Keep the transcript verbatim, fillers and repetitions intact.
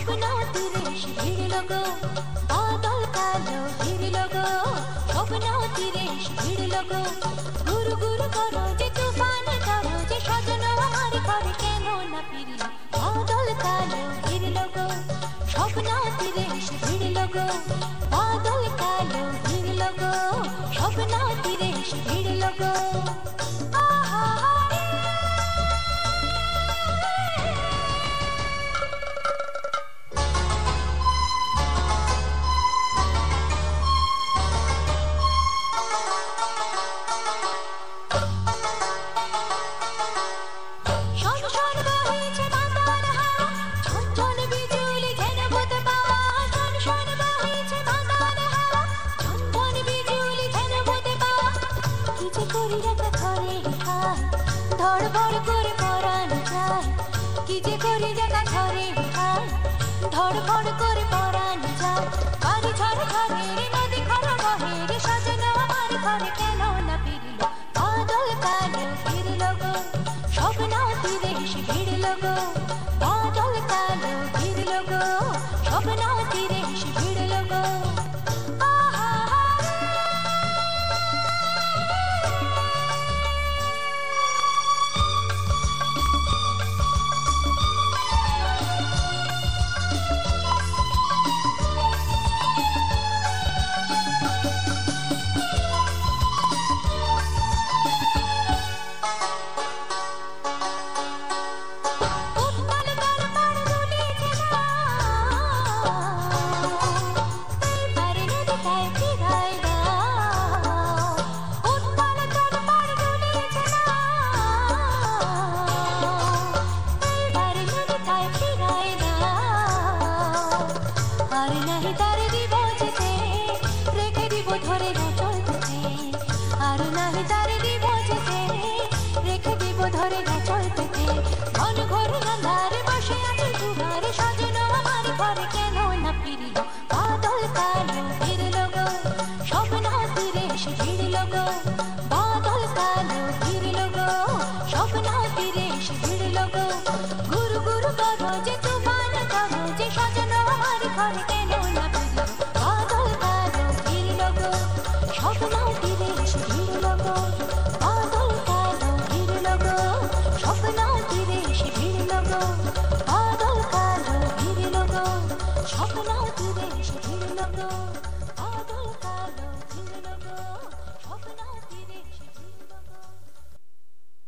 স্বপ্ন তীরে এসে ভিড়ল গো, বাদল কালো ভিড়ল গো, স্বপ্ন তীরে এসে ভিড়ল গো। গুরু গুরু করো যে তুফান ধরো যে সজন আমার ঘরে কেন না ফিরল, বাদল কালো ভিড়ল গো, স্বপ্ন তীরে এসে ভিড়ল গো, বাদল কালো ভিড়ল গো, স্বপ্ন তীরে এসে ভিড়ল গো। ধড়ফড় করে পরাণ যায়, কি যে করি দেখা ঘরে খায়, ধড়ফড় করে পরাণ যায়। বাড়ি ঝড় ঘরে রে নদী খর বহে রে সাজানো আমার ঘরে কেন না ফিরল, বাদল কালো ফিরল গো, স্বপ্ন তীরে এসে ভিড়ল গো, বাদল কালো ফিরল গো, স্বপ্ন তীরে এসে ভিড়ল গো। আর নাহি তার